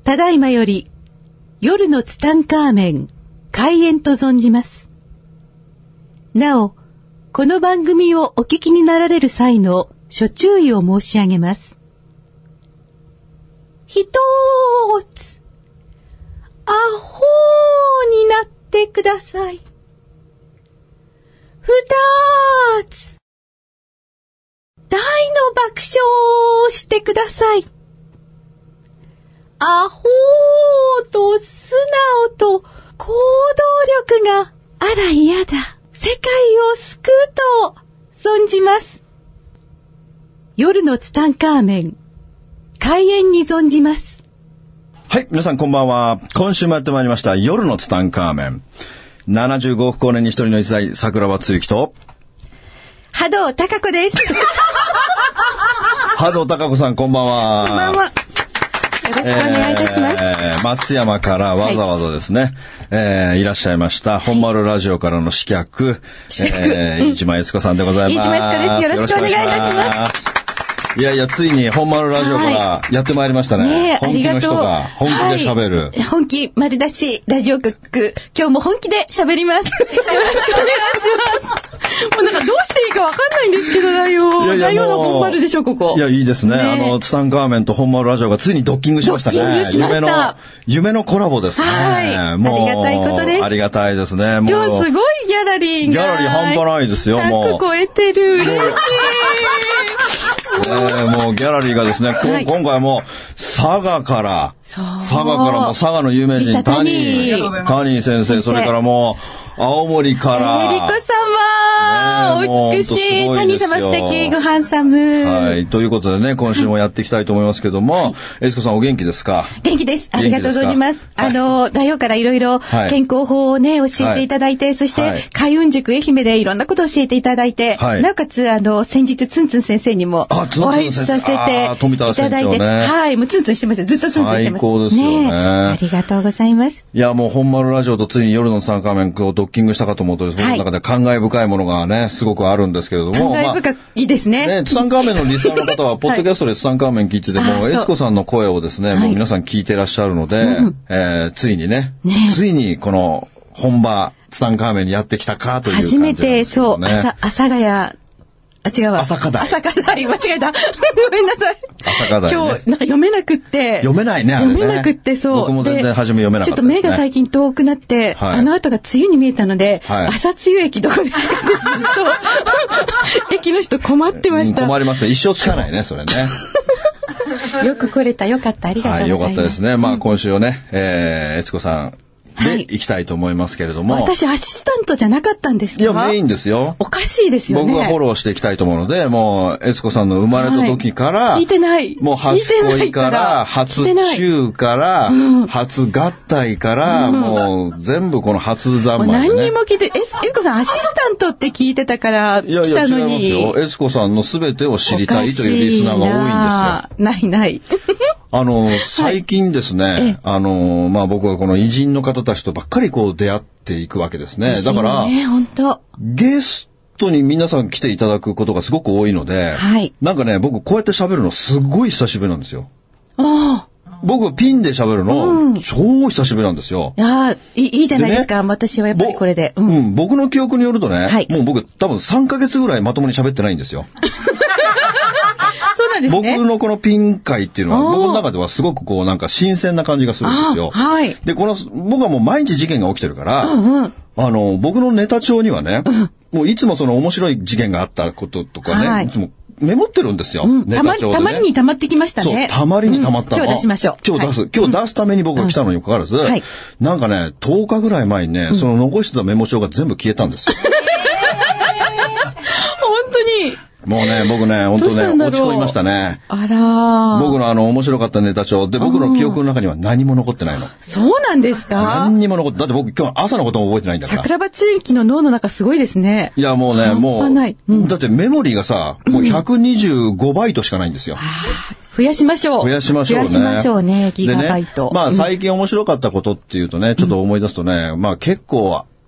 ただいまより夜のツタンカーメン開演と存じます。なお、この番組をお聞きになられる際の諸注意を申し上げます。一つ、アホになってください。二つ、大の爆笑をしてください。アホーと素直と行動力があら嫌だ。世界を救うと存じます。夜のツタンカーメン開演に存じます。 はい、皆さんこんばんは。今週もやってまいりました夜のツタンカーメン。75億光年に一人の一代、桜庭つゆきと波動貴子です。 波動貴子さん、こんばんは。 こんばんは。よろしくお願いいたします。 松山からわざわざですね、いらっしゃいました、本丸ラジオからの刺客、飯島悦子さんでございます。 飯島悦子です。よろしくお願いいたします。 いやいや、ついに本丸ラジオからやってまいりましたね。本気の人が本気で喋る。 本気丸出しラジオ局、今日も本気で喋ります。よろしくお願いします。もうなんかどうしていいかわかんないんですけど、内容の本丸でしょ、ここ。 いや、いいですね。ツタンカーメンと本丸ラジオがついにドッキングしましたね。 ドッキングしました。 夢のコラボですね。 はい。もうありがたいことです。 ありがたいですね。 もう今日すごいギャラリーが。 ギャラリー半端ないですよ、もう。 100超えてる。嬉しい。 もうギャラリーがですね、今回も佐賀からも佐賀の有名人タニー先生、それからもう青森からエリコ様、お美しいタニー様、素敵ごハンサム。 はい、ということでね、今週もやっていきたいと思いますけども、エリコさんお元気ですか？ 元気です。ありがとうございます。大王からいろいろ健康法をね教えていただいて、そして開運塾愛媛でいろんなことを教えていただいて、なおかつ先日ツンツン先生にもお会いさせていただいて、はい、もうツンツンしてます。ずっとツンツンしてます。 最高ですよね。 ありがとうございます。 いや、もう本丸ラジオとついに夜のツタンカーメンをドッキングしたかと思うと、その中で感慨深いものがね、すごくあるんですけれども。 感慨深いですね。 ツタンカーメンのリスナーの方は、ポッドキャストでツタンカーメン聞いてても、エスコさんの声をですね、もう皆さん聞いてらっしゃるので、ついにこの本場ツタンカーメンにやってきたかという感じなんですね。初めて、そう、阿佐ヶ谷、違うわ。朝課題。間違えた。ごめんなさい。朝課題、ね。今日、なんか読めなくって。 読めないね、あれね。 読めなくって、そう。 僕も全然初め読めなかった、ね。 ちょっと目が最近遠くなって、あの後が梅雨に見えたので、朝露駅どこですかって駅の人困ってました。 困りますね。一生つかないね、それね。 よく来れた、よかった、ありがとうございます。 よかったですね。まあ今週をね、悦子さん。で、行きたいと思いますけれども。 私、アシスタントじゃなかったんですか？ いや、メインですよ。 おかしいですよね。 僕がフォローしていきたいと思うので、もう、悦子さんの生まれた時から、 聞いてない。 もう初恋から、初中から、初合体から、もう、全部この初三昧でね。 何にも聞いて、悦子さん、アシスタントって聞いてたから、来たのに。 いやいや、違いますよ。悦子さんの全てを知りたいというリスナーが多いんですよ。 ない。 最近ですね、まあ僕はこの偉人の方たちとばっかりこう出会っていくわけですね。だから、ゲストに皆さん来ていただくことがすごく多いので、なんかね、僕こうやって喋るのすごい久しぶりなんですよ。僕ピンで喋るの、超久しぶりなんですよ。 いいじゃないですか。私はやっぱりこれで。 僕の記憶によるとね、もう僕多分3ヶ月ぐらいまともに喋ってないんですよ。 そうなんですね。 僕のこのピン会っていうのは、僕の中ではすごくこうなんか新鮮な感じがするんですよ。で、僕はもう毎日事件が起きてるから、僕のネタ帳にはね、もういつもその面白い事件があったこととかね、いつもメモってるんですよ。ネタ帳でね。たまりに溜まってきましたね。そう、たまりに溜まったの。 今日出しましょう。 今日出すために僕が来たのにもかかわらず、なんかね、10日ぐらい前にね、その残してたメモ帳が全部消えたんですよ。 本当に。 もうね、僕ね、本当ね、落ち込みましたね。 あら。 僕の面白かったネタ帳で、僕の記憶の中には何も残ってないの。 そうなんですか？ 何にも残って、だって僕今日朝のことも覚えてないんだから。 桜庭つゆきの脳の中すごいですね。 いや、もうね、もう、だってメモリーがさ、もう125バイトしかないんですよ。 増やしましょう。 増やしましょうね。 増やしましょうね、ギガバイト。 まあ最近面白かったことっていうとね、ちょっと思い出すとね、まあ結構、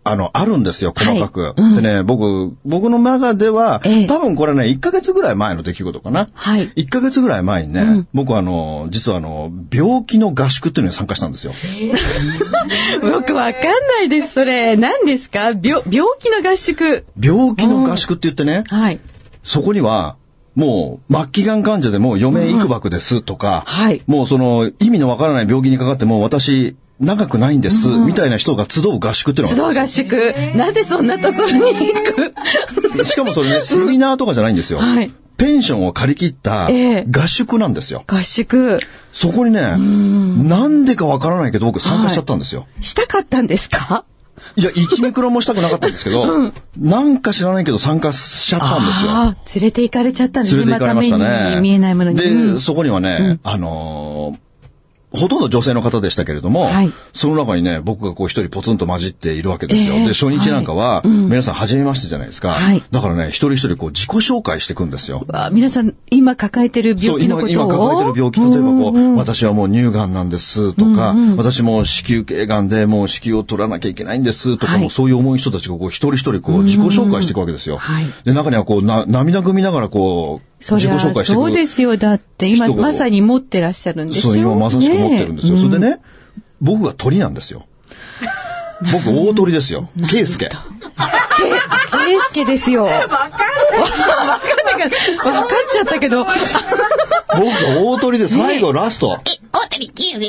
あるんですよ、細かく。でね、僕の中では、多分これね、1ヶ月ぐらい前の出来事かな。 はい。 1ヶ月ぐらい前にね、僕実は病気の合宿っていうのに参加したんですよ。 僕わかんないです、それ。何ですか？病気の合宿。 病気の合宿って言ってね、はい。そこには、もう、末期がん患者でも余命いくばくですとか、はい。もう意味のわからない病気にかかっても私、長くないんです、みたいな人が集う合宿っていうのがあるんですよ。 集う合宿。なぜそんなところに行くしかもそれね、セミナーとかじゃないんですよ。はい。ペンションを借り切った合宿なんですよ。 合宿。 そこにね、なんでかわからないけど僕参加しちゃったんですよ。 したかったんですか？ いや、1ミクロンもしたくなかったんですけど、なんか知らないけど参加しちゃったんですよ。 連れて行かれちゃったんですね。 連れて行かれましたね。 また目に見えないものに。 で、そこにはね、ほとんど女性の方でしたけれども、はい、その中にね、僕がこう一人ポツンと混じっているわけですよ。で、初日なんかは、皆さん初めましてじゃないですか。はい、だからね、一人一人こう自己紹介していくんですよ。 皆さん、今抱えてる病気のことを今抱えてる病気、例えばこう、私はもう乳がんなんですとか、私も子宮頸がんでもう子宮を取らなきゃいけないんですとか、もうそういう重い人たちがこう一人一人こう自己紹介していくわけですよ。はい、で、中にはこう涙ぐみながらこう、自己紹介していく。 そうですよ。だって今まさに持ってらっしゃるんですよ。 そう、今まさしく持ってるんですよ。それでね、僕が鳥なんですよ。僕大鳥ですよ。圭介。 圭介ですよ。わかんない。わかっちゃったけど。僕が大鳥で最後ラスト。 大鳥圭介。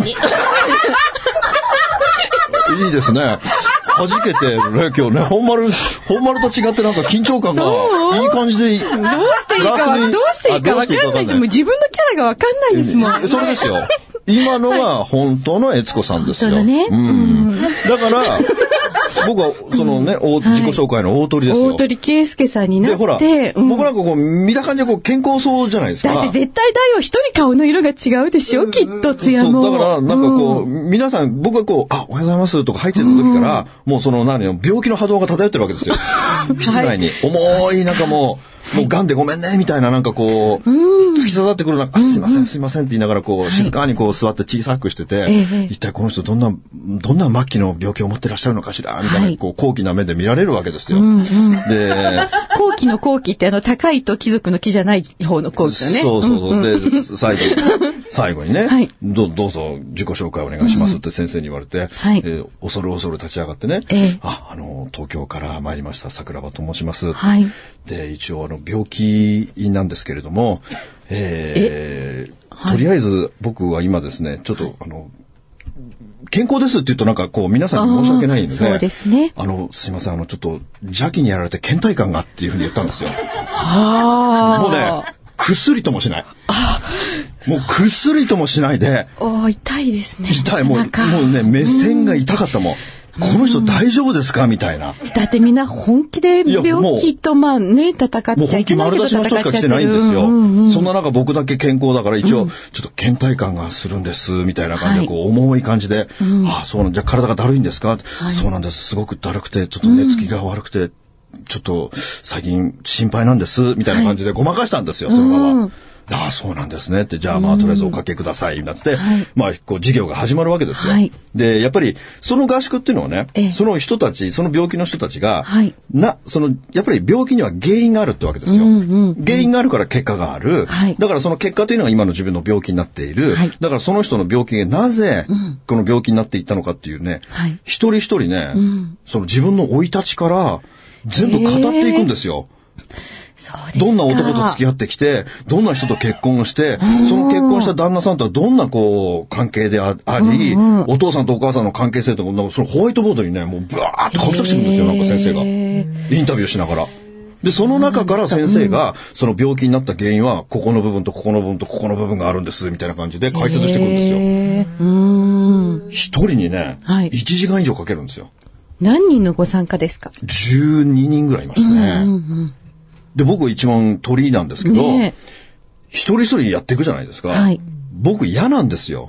いいですね。弾けてね、今日ね、本丸と違ってなんか緊張感がいい感じで。 どうしていいかわかんないです。もう自分のキャラがわかんないですもん。 それですよ。今のが本当の悦子さんですよ。 ね。 だから、僕はそのね、自己紹介の大鳥ですよ。 大鳥圭介さんになって。 で、ほら、僕なんかこう、見た感じでこう、健康そうじゃないですか。 だって絶対だよ。一人顔の色が違うでしょ、きっとツヤも。 そう、だから、なんかこう、皆さん、僕がこう、おはようございますとか入ってた時から、もうその病気の波動が漂ってるわけですよ。室内に。重い、なんかもう癌でごめんね、みたいななんかこう、突き刺さってくるすいません、すいませんって言いながらこう、静かにこう座って小さくしてて、一体この人どんな末期の病気を持ってらっしゃるのかしらみたいな、こう、高貴な目で見られるわけですよ。 で、高貴の高貴って高いと貴族の貴じゃない方の高貴だね。 そう。で、最後にね、どうぞ自己紹介お願いしますって先生に言われて、恐る立ち上がってね、東京から参りました桜庭と申します。で、一応病気なんですけれども、とりあえず僕は今ですね、ちょっと健康ですって言うとなんかこう皆さんに申し訳ないので、 そうですね。 すいません、ちょっと邪気にやられて倦怠感がっていうふうに言ったんですよ。もうね、くっすりともしない。もうくっすりともしないで。 痛いですね。 痛い、もうね、目線が痛かったもん。この人大丈夫ですかみたいな。 だってみんな本気で病気と戦っちゃいけないけど戦っちゃってる。もう本気丸出しの人しか来てないんですよ。そんな中僕だけ健康だから一応ちょっと倦怠感がするんですみたいな感じでこう重い感じで、そうなんじゃ体がだるいんですか、そうなんです、すごくだるくてちょっと寝つきが悪くてちょっと最近心配なんですみたいな感じでごまかしたんですよ、そのまま。そうなんですねって、じゃあとりあえずおかけください、なって、こう授業が始まるわけですよ。で、やっぱり、その合宿っていうのはね、その人たち、その病気の人たちが、やっぱり病気には原因があるってわけですよ。原因があるから結果がある。だからその結果というのが今の自分の病気になっている。だからその人の病気がなぜ、この病気になっていったのかっていうね、一人一人ね、その自分の生い立ちから、全部語っていくんですよ。どんな男と付き合ってきて、どんな人と結婚して、その結婚した旦那さんとはどんなこう関係であり、お父さんとお母さんの関係性とか、そのホワイトボードにね、もうブワーって書き出してるんですよ、なんか先生が。インタビューしながら。で、その中から先生が、その病気になった原因は、ここの部分とここの部分とここの部分があるんです、みたいな感じで解説してくるんですよ。一人にね、1時間以上かけるんですよ。 何人のご参加ですか ？12人ぐらいいましたね。で、僕一番鳥なんですけど、一人一人やっていくじゃないですか。僕嫌なんですよ。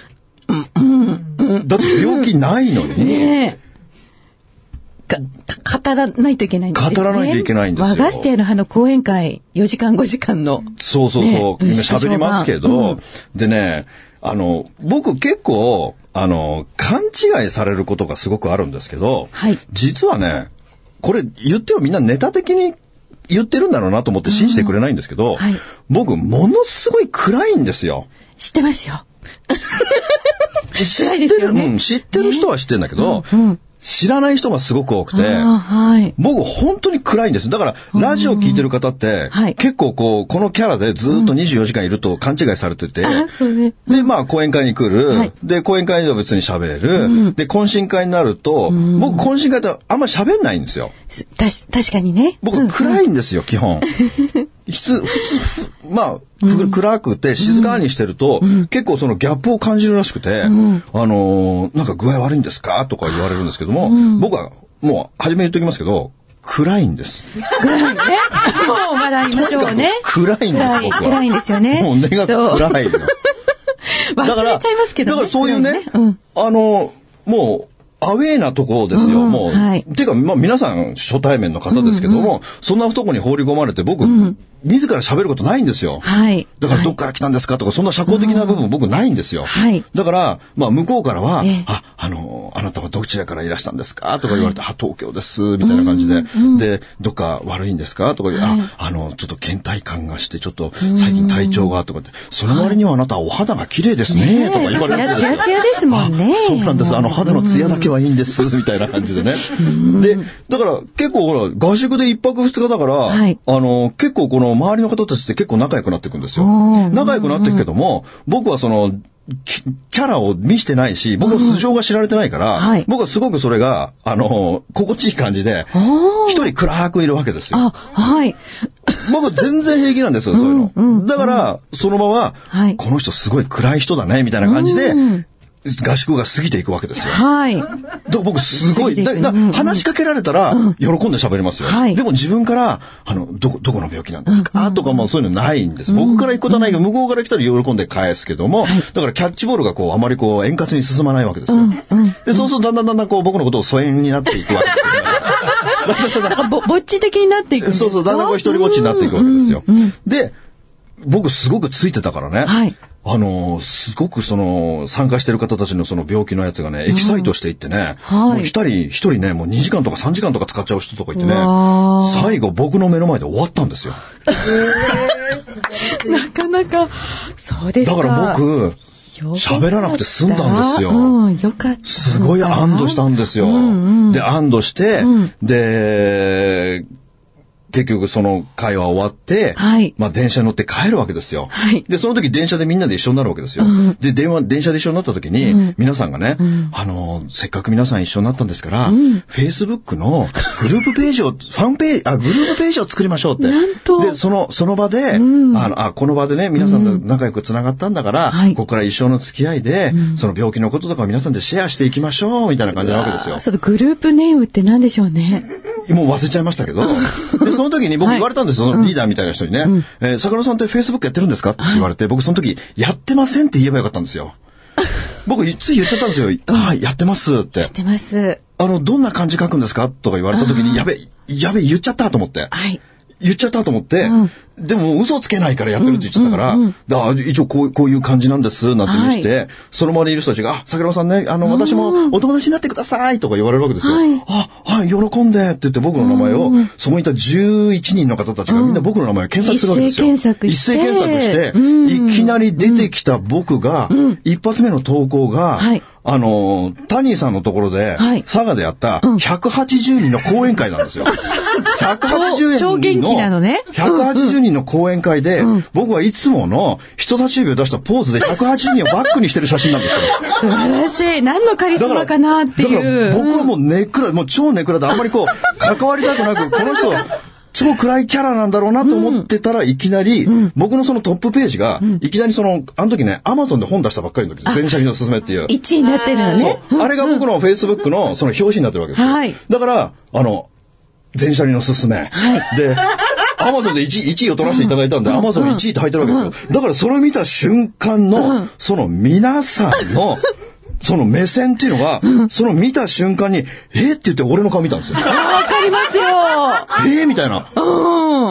だって病気ないのに。 語らないといけないんですね。 語らないといけないんですよ。 和ガステの講演会、4時間5時間の。 そう。みんな喋りますけど、でね、僕結構、 勘違いされることがすごくあるんですけど、 はい、 実はね、これ言ってもみんなネタ的に言ってるんだろうなと思って信じてくれないんですけど、はい、僕、ものすごい暗いんですよ。 知ってますよ。 知ってる、知ってる人は知ってるんだけど、知らない人がすごく多くて、 はい、 僕本当に暗いんです。だからラジオ聞いてる方って、結構このキャラでずっと24時間いると勘違いされてて、で、まあ講演会に来る、で、講演会では別に喋る、で、懇親会になると、僕懇親会ってあんまり喋んないんですよ。 確かにね。 僕暗いんですよ、基本。まあ、暗くて静かにしてると、結構そのギャップを感じるらしくて、なんか具合悪いんですかとか言われるんですけども、僕はもう初めに言っておきますけど、暗いんです。 暗いね。もうまだ言いましょうね。 暗いんです、僕は。 暗いんですよね。 もう根が暗いの。 忘れちゃいますけどね。 だからそういうね、もう、アウェーなところですよ、もう。てか、まあ皆さん初対面の方ですけども、そんなとこに放り込まれて僕、自ら喋ることないんですよ。だからどっから来たんですかとか、そんな社交的な部分僕ないんですよ。だから、まあ向こうからは、あなたはどちらからいらしたんですかとか言われて、東京です、みたいな感じで。で、どっか悪いんですかとか、ちょっと倦怠感がして、ちょっと最近体調がとかって、その割にはあなたはお肌が綺麗ですね、とか言われて。 ツヤツヤですもんね。 そうなんです。肌のツヤだけはいいんです、みたいな感じでね。で、だから結構ほら、合宿で1泊2日だから、結構この周りの方たちって結構仲良くなっていくんですよ。仲良くなっていくけども、僕はその、キャラを見してないし、僕の素性が知られてないから、僕はすごくそれが、心地いい感じで、一人暗くいるわけですよ。僕全然平気なんですよ、そういうの。だから、その場は、この人すごい暗い人だね、みたいな感じで、合宿が過ぎていくわけですよ。だから僕すごい、話しかけられたら喜んで喋りますよ。でも自分から、どこの病気なんですかとかもそういうのないんです。僕から行くことはないけど、向こうから来たら喜んで返すけども、だからキャッチボールがあまり円滑に進まないわけですよ。で、そうするとだんだん僕のことを疎遠になっていくわけですよ。 ぼっち的になっていくんですか？ そう、だんだん一人ぼっちになっていくわけですよ。で、僕すごくついてたからね。すごく参加してる方たちのその病気のやつがね、エキサイトしていってね、もう一人ね、もう2時間とか3時間とか使っちゃう人とかいてね、最後僕の目の前で終わったんですよ。 なかなか、そうですか。 だから僕、喋らなくて済んだんですよ。 よかった。 すごい安堵したんですよ。で、安堵して、で、結局その会話終わって、まあ電車に乗って帰るわけですよ。で、その時電車でみんなで一緒になるわけですよ。で、電車で一緒になった時に、皆さんがね、せっかく皆さん一緒になったんですから、Facebook のグループページを、グループページを作りましょうって。で、その場で、この場でね、皆さんと仲良く繋がったんだから、ここから一生の付き合いで、その病気のこととか皆さんでシェアしていきましょう、みたいな感じなわけですよ。 そのグループネームって何でしょうね。 もう忘れちゃいましたけど、で、その時に僕言われたんですよ、そのリーダーみたいな人にね。桜さんって Facebook やってるんですかって言われて、僕その時、やってませんって言えばよかったんですよ。僕、つい言っちゃったんですよ。はい、やってますって。 やってます。 どんな漢字書くんですかとか言われた時に、やべ、言っちゃったと思って。言っちゃったと思って、でも嘘つけないからやってるって言っちゃったから、一応こういう感じなんです、なんて言って、その場にいる人たちが、桜さんね、私もお友達になってくださいとか言われるわけですよ。はい、喜んでって言って僕の名前を、そこにいた11人の方たちがみんな僕の名前を検索するわけですよ。一斉検索して、いきなり出てきた僕が、一発目の投稿が、タニーさんのところで、佐賀でやった180人の講演会なんですよ。180人の講演会で、僕はいつもの人差し指を出したポーズで180人をバックにしてる写真なんですよ。 素晴らしい。何のカリスマかなっていう。 だから僕はもう超ネクラであんまり関わりたくなく、この人、超暗いキャラなんだろうなと思ってたら、いきなり、僕のそのトップページが、いきなりあの時ね、アマゾンで本出したばっかりの時、電車人のすすめっていう。 1位になってるのね。 そう。あれが僕の Facebook のその表紙になってるわけですよ。だから、電車人のすすめ。で、アマゾンで1位を取らせていただいたんで、アマゾン1位って入ってるわけですよ。だからそれを見た瞬間の、その皆さんの、その目線っていうのが、その見た瞬間に、って言って俺の顔見たんですよ。 わかりますよ。 みたいな。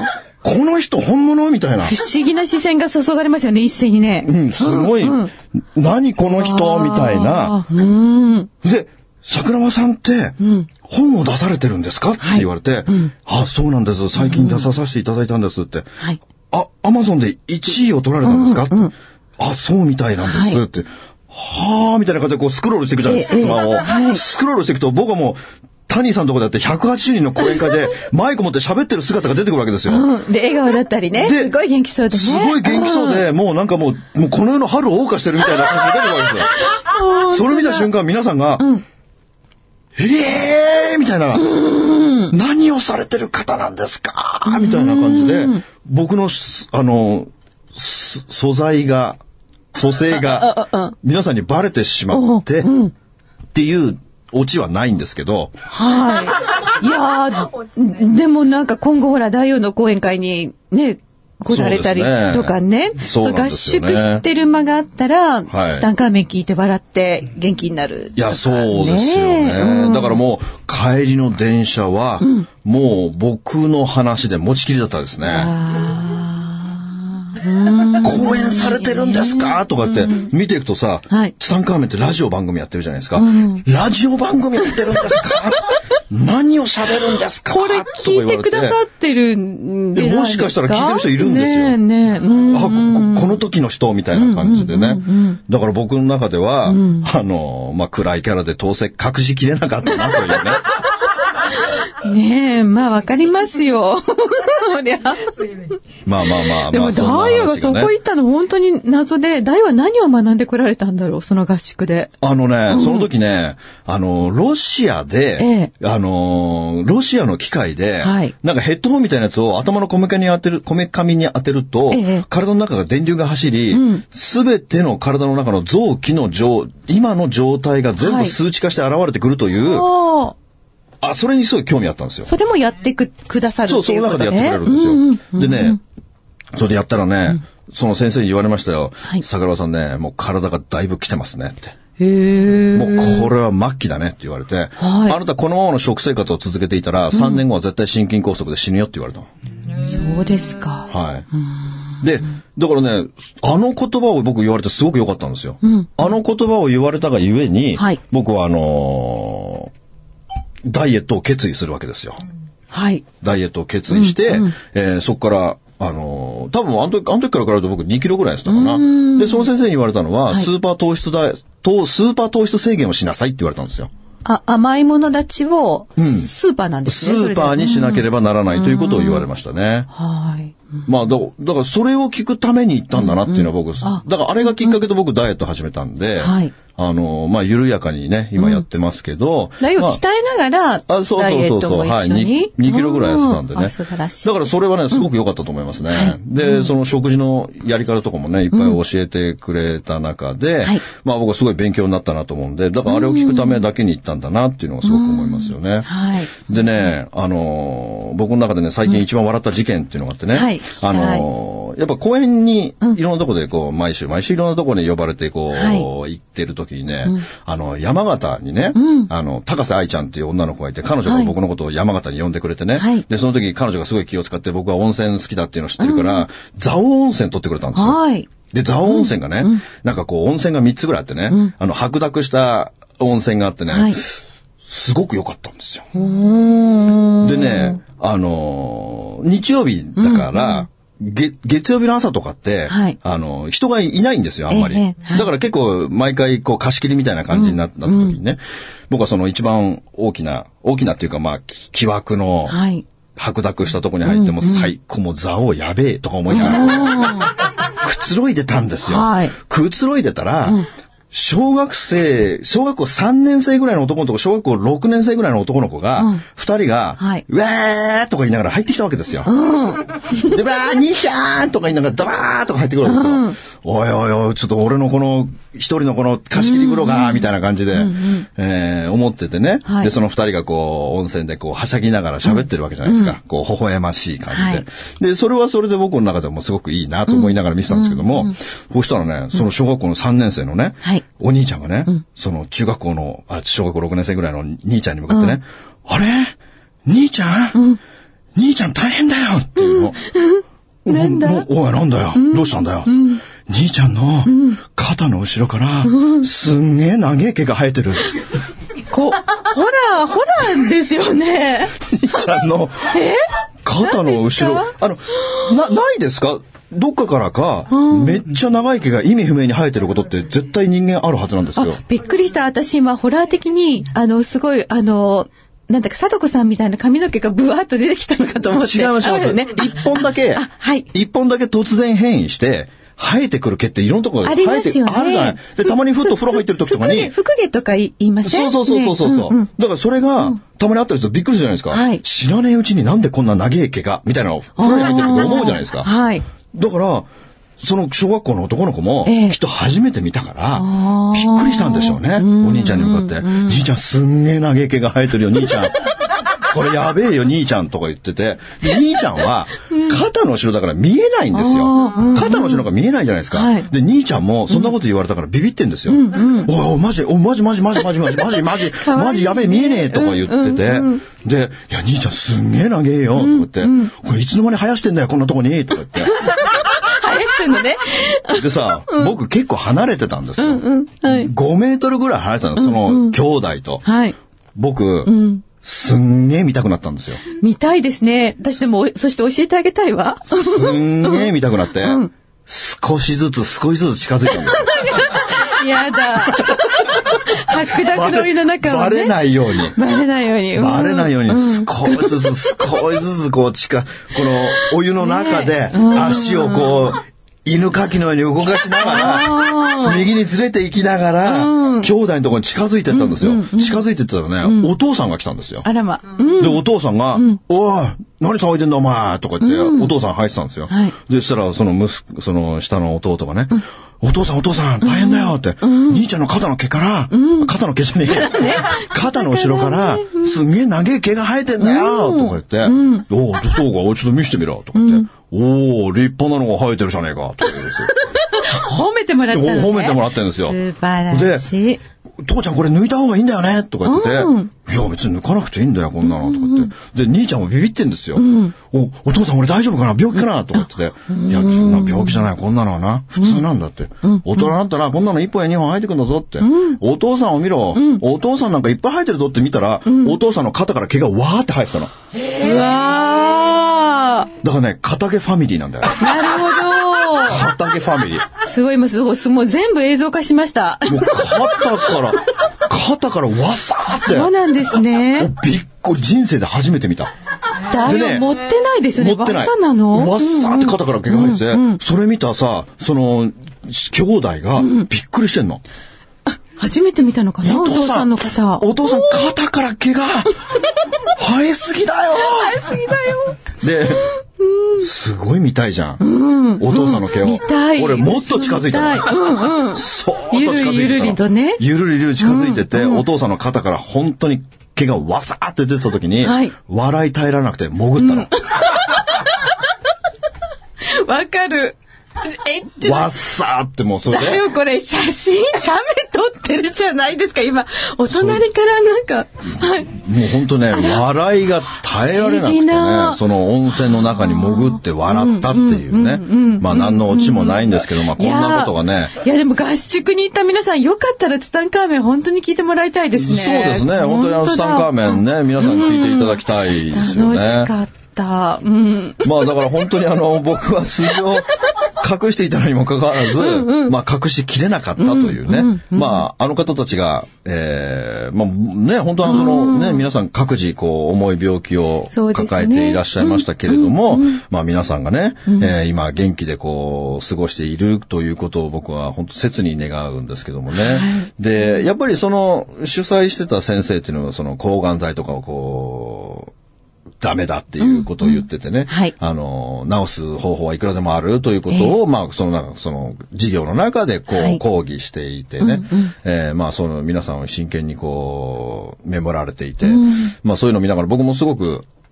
この人本物みたいな。 不思議な視線が注がれますよね、一斉にね。 すごい、何この人みたいな。で、桜庭さんって、本を出されてるんですかって言われて、あ、そうなんです。最近出させていただいたんですって。アマゾンで1位を取られたんですかって。あ、そうみたいなんですって。はあ、みたいな感じでこうスクロールしていくじゃないですか、スマホを。スクロールしていくと、僕はもう、タニーさんのとこでやって180人の講演会でマイク持って喋ってる姿が出てくるわけですよ。 で、笑顔だったりね。すごい元気そうでね。 すごい元気そうで、もうなんかもうこの世の春を謳歌してるみたいな感じで出てくるわけですよ。それ見た瞬間皆さんが、みたいな、何をされてる方なんですかみたいな感じで、僕の、組成が、皆さんにバレてしまって、っていうオチはないんですけど。 はい。いやー、でもなんか今後ほら、大王の講演会にね、来られたりとかね。そう合宿してる間があったら、ツタンカーメン聞いて笑って元気になる。 いや、そうですよね。だからもう、帰りの電車は、もう僕の話で持ちきりだったですね。講演されてるんですかとかって見ていくとさ、ツタンカーメンってラジオ番組やってるじゃないですか。ラジオ番組やってるんですか何を喋るんですかこれ聞いてくださってるんでもしかしたら聞いてる人いるんですよ。この時の人みたいな感じでね。だから僕の中では、暗いキャラで当選隠しきれなかったなというね。 ねえ、まあわかりますよ。 まあ。 でも大王がそこ行ったの本当に謎で、大王は何を学んでこられたんだろう、その合宿で。 その時ね、ロシアで、ロシアの機械で、なんかヘッドホンみたいなやつを頭のこめかみに当てると、体の中が電流が走り、すべての体の中の臓器の今の状態が全部数値化して現れてくるという、それにすごい興味あったんですよ。 それもやってくださるっていうことで。 そう、その中でやってくれるんですよ。でね、それでやったらね、その先生に言われましたよ。桜庭さんね、もう体がだいぶ来てますねって。もうこれは末期だねって言われて、あなたこのままの食生活を続けていたら、3年後は絶対心筋梗塞で死ぬよって言われたの。 そうですか。 で、だからね、あの言葉を僕言われてすごく良かったんですよ。あの言葉を言われたがゆえに、僕はダイエットを決意するわけですよ。ダイエットを決意して、そこから、多分あの時から比べると僕2キロぐらいやってたかな。で、その先生に言われたのは、スーパー糖質制限をしなさいって言われたんですよ。 甘いもの立ちを、スーパーなんですね。 スーパーにしなければならないということを言われましたね。まあ、だからそれを聞くために行ったんだなっていうのは僕、だからあれがきっかけで僕ダイエット始めたんで、緩やかにね、今やってますけど。 ダイエット鍛えながら、ダイエットも一緒に。 2キロぐらいやってたんでね。 素晴らしい。 だからそれはね、すごく良かったと思いますね。で、その食事のやり方とかもね、いっぱい教えてくれた中で、まあ僕はすごい勉強になったなと思うんで、だからあれを聞くためだけに行ったんだなっていうのがすごく思いますよね。でね、僕の中でね、最近一番笑った事件っていうのがあってね、やっぱ公園にいろんなとこでこう、毎週いろんなとこに呼ばれてこう、行ってる時にね、山形にね、高瀬愛ちゃんっていう女の子がいて、彼女が僕のことを山形に呼んでくれてね、で、その時彼女がすごい気を使って僕は温泉好きだっていうのを知ってるから、蔵王温泉取ってくれたんですよ。で、蔵王温泉がね、なんかこう温泉が3つぐらいあってね、白濁した温泉があってね、すごく良かったんですよ。でね、日曜日だから、月曜日の朝とかって、人がいないんですよ、あんまり。だから結構、毎回、こう、貸し切りみたいな感じになった時にね、僕はその一番大きなっていうか、まあ、木枠の、白濁したとこに入っても最高、もう蔵王やべえとか思いながら、くつろいでたんですよ。くつろいでたら、小学校3年生ぐらいの男の子と小学校6年生ぐらいの男の子が、2人が、うわーとか言いながら入ってきたわけですよ。で、わー、兄ちゃんとか言いながら、ダバーとか入ってくるわけですよ。おいおいおい、ちょっと俺のこの、一人のこの貸し切り風呂が、みたいな感じで、思っててね。で、その2人がこう、温泉でこう、はしゃぎながら喋ってるわけじゃないですか。こう、微笑ましい感じで。で、それはそれで僕の中でもすごくいいなと思いながら見てたんですけども、そうしたらね、その小学校の3年生のね、お兄ちゃんがね、その中学校の、小学校6年生ぐらいの兄ちゃんに向かってね、あれ兄ちゃん、 兄ちゃん大変だよっていうの。 なんだおい、なんだよ、どうしたんだよ。兄ちゃんの肩の後ろから、すんげえ長い毛が生えてる。 ホラーですよね。 兄ちゃんの肩の後ろ。ないですか？どっかからか、めっちゃ長い毛が意味不明に生えてることって絶対人間あるはずなんですよ。 びっくりした。私今ホラー的に、すごい、なんだか、貞子さんみたいな髪の毛がブワーっと出てきたのかと思って。 違います。一本だけ突然変異して、生えてくる毛っていろんなところで生えてくる。あるじゃない。で、たまにふっと風呂入ってる時とかに。 ふくげとか言いません？ そう。だからそれが、たまにあったりするとびっくりするじゃないですか。知らねえうちになんでこんな長い毛が、みたいなのを風呂に入ってると思うじゃないですか。だから、その小学校の男の子も、きっと初めて見たから、びっくりしたんでしょうね。お兄ちゃんに向かって。兄ちゃんすんげえ長い毛が生えてるよ、兄ちゃん。これやべえよ、兄ちゃんとか言ってて。で、兄ちゃんは、肩の後ろだから見えないんですよ。肩の後ろが見えないじゃないですか。で、兄ちゃんもそんなこと言われたからビビってんですよ。おい、マジやべえ、見えねえとか言ってて。で、いや、兄ちゃんすんげえ長えよ、とか言って。これいつの間に生やしてんだよ、こんなとこに、とか言って。 生やしてんのね。 でさ、僕結構離れてたんですよ。5メートルぐらい離れてたの、その兄弟と。僕、すんげえ見たくなったんですよ。 見たいですね。私でも、そして教えてあげたいわ。 すんげえ見たくなって、少しずつ近づいたんですよ。 やだ。白濁のお湯の中はね。 バレないように。 バレないように、 少しずつこうこのお湯の中で足をこう、犬かきのように動かしながら、右に連れて行きながら、兄弟のところに近づいてったんですよ。近づいてったらね、お父さんが来たんですよ。 あらま。 で、お父さんが、おい、何騒いでんだお前とか言って、お父さん入ってたんですよ。で、そしたら、その下の弟がね、お父さん大変だよって、兄ちゃんの肩の毛じゃねえ肩の後ろから、すんげえ長い毛が生えてんだよとか言って、おう、そうか、ちょっと見せてみろとか言って、おー、立派なのが生えてるじゃねえかとか言うんですよ。 褒めてもらったんですね。 褒めてもらってるんですよ。 素晴らしい。 父ちゃんこれ抜いた方がいいんだよねとか言ってて、いや別に抜かなくていいんだよこんなのとか言って。で、兄ちゃんもビビってんですよ。お父さん俺大丈夫かな病気かなとか言ってて。いや、そんな病気じゃないこんなのはな。普通なんだって。大人だったらこんなの1本や2本生えてくんだぞって。お父さんを見ろ。お父さんなんかいっぱい生えてるぞって見たら、お父さんの肩から毛がわーって生えてたの。 うわー。 だからね、肩毛ファミリーなんだよ。 なるほど。 肩毛ファミリー。 すごい、もう全部映像化しました。 もう肩からわさーって。 そうなんですね。 びっくり、人生で初めて見た。 だよ、持ってないですよね。 持ってない。 わさなの？ わさーって肩から毛が生えてて、それ見たさ、その、兄弟がびっくりしてんの。 初めて見たのかな、お父さんの肩。 お父さん肩から毛が生えすぎだよ。で、すごい見たいじゃん。お父さんの毛を。 見たい。 俺もっと近づいたの。そーっと近づいてたの。 ゆるりとね。 ゆるり近づいてて、お父さんの肩から本当に毛がわさーって出てた時に、笑い耐えられなくて潜ったの。 わかる。 わっさーってもうそれで。 だよこれ写メ撮ってるじゃないですか今。お隣からなんか。 もう本当ね、笑いが耐えられなくてね、その温泉の中に潜って笑ったっていうね。まあ何のオチもないんですけど、まあこんなことがね。 いやでも合宿に行った皆さんよかったらツタンカーメン本当に聞いてもらいたいですね。 そうですね。本当にツタンカーメンね、皆さん聞いていただきたいですよね。 楽しかった。まあだから本当に僕は数字を隠していたのにもかかわらず、まあ隠しきれなかったというね。まあ方たちが、まあね、本当はそのね、皆さん各自こう重い病気を抱えていらっしゃいましたけれども、まあ皆さんがね、今元気でこう過ごしているということを僕は本当切に願うんですけどもね。で、やっぱりその主催してた先生っていうのはその抗がん剤とかをこう、ダメだっていうことを言っててね。治す方法はいくらでもあるということを、まあ、その授業の中でこう、講義していてね。まあ、その皆さんを真剣にこう、メモられていて、まあ、そういうのを見ながら僕もすごく、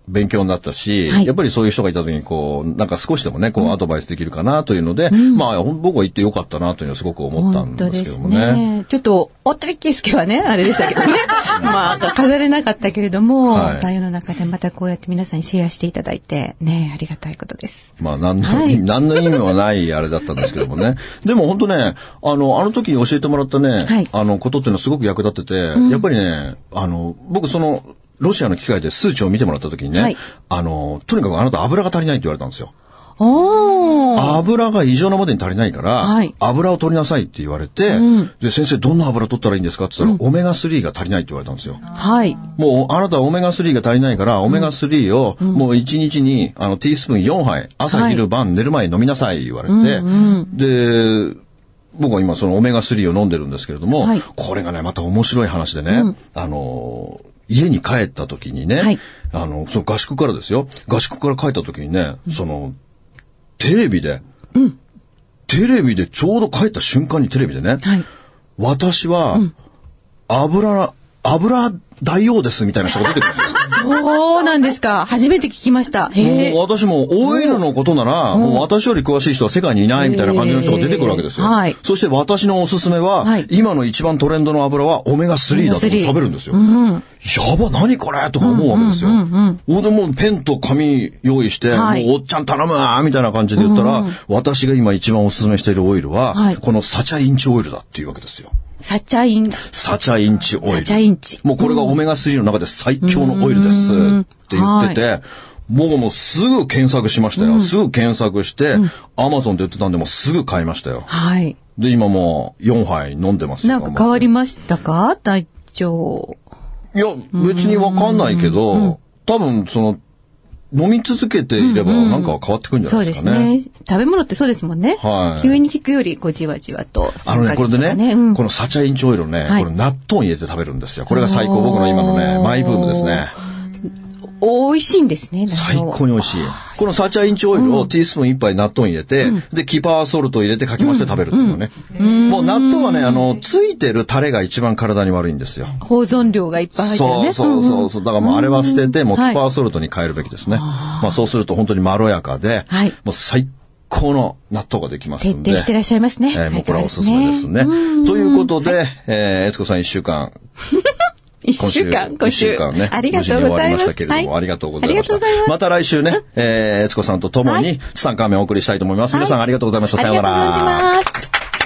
勉強になったし、やっぱりそういう人がいた時にこう、なんか少しでもね、こうアドバイスできるかなというので、まあ僕は行ってよかったなというのはすごく思ったんですけどもね。 ちょっと、おったり圭介はね、あれでしたけどね。まあ、飾れなかったけれども、世の中でまたこうやって皆さんにシェアしていただいて、ね、ありがたいことです。 まあ、何の意味もないあれだったんですけどもね。でも本当ね、あの時に教えてもらったね、ことっていうのはすごく役立ってて、やっぱりね、僕ロシアの機械で数値を見てもらった時にね、とにかくあなた油が足りないって言われたんですよ。油が異常なまでに足りないから、油を取りなさいって言われて、で、先生どんな油取ったらいいんですかって言ったら、オメガ3が足りないって言われたんですよ。もうあなたはオメガ3が足りないから、オメガ3をもう1日にティースプーン4杯、朝昼晩寝る前に飲みなさい言われて、で、僕は今そのオメガ3を飲んでるんですけれども、これがね、また面白い話でね、家に帰った時にね、その合宿からですよ。合宿から帰った時にね、テレビでちょうど帰った瞬間にテレビでね、私は、油大王ですみたいな人が出てくるんですよ。 そうなんですか。初めて聞きました。 私もオイルのことなら、もう私より詳しい人は世界にいないみたいな感じの人が出てくるわけですよ。そして私のおすすめは、今の一番トレンドの油はオメガ3だと喋るんですよ。やば、何これとか思うわけですよ。でもペンと紙用意して、もうおっちゃん頼むわみたいな感じで言ったら、私が今一番おすすめしているオイルは、このサチャインチオイルだっていうわけですよ。 サチャインチオイル。 サチャインチ。もうこれがオメガ3の中で最強のオイルですって言ってて、僕もすぐ検索しましたよ。すぐ検索して、アマゾンで売ってたんでもうすぐ買いましたよ。で、今もう4杯飲んでますよ。 なんか変わりましたか？体調。 いや、別にわかんないけど、多分飲み続けていればなんか変わってくるんじゃないですかね。 そうですね。食べ物ってそうですもんね。急に効くよりこうじわじわと。 これでね、このサチャインチオイルをね、これ納豆に入れて食べるんですよ。これが最高。僕の今のね、マイブームですね。 美味しいんですね。 最高に美味しい。このサチャインチオイルをティースプーン1杯納豆に入れて、で、キパーソルトを入れてかき回して食べるっていうのね。もう納豆はね、ついてるタレが一番体に悪いんですよ。 保存量がいっぱい入ってるね。 そう。だからもうあれは捨てて、もうキパーソルトに変えるべきですね。まあそうすると本当にまろやかで、もう最高の納豆ができますんで。 徹底してらっしゃいますね。 もうこれはおすすめですね。ということで、悦子さん1週間。 今週間ね。 ありがとうございましたけれども、 ありがとうございました。また来週ね、悦子さんと共にツタンカーメンをお送りしたいと思います。皆さんありがとうございました。さようなら。 ありがとうございます。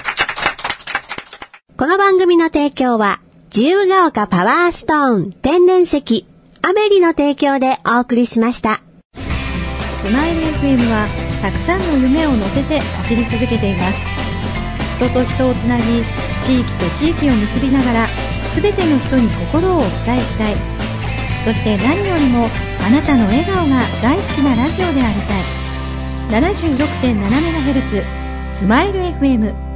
この番組の提供は、自由が丘パワーストーン天然石、アメリの提供でお送りしました。 スマイル FM は、たくさんの夢を乗せて走り続けています。人と人をつなぎ、地域と地域を結びながら、すべての人に心をお伝えしたい。そして何よりもあなたの笑顔が大好きなラジオでありたい。76.7MHz スマイル FM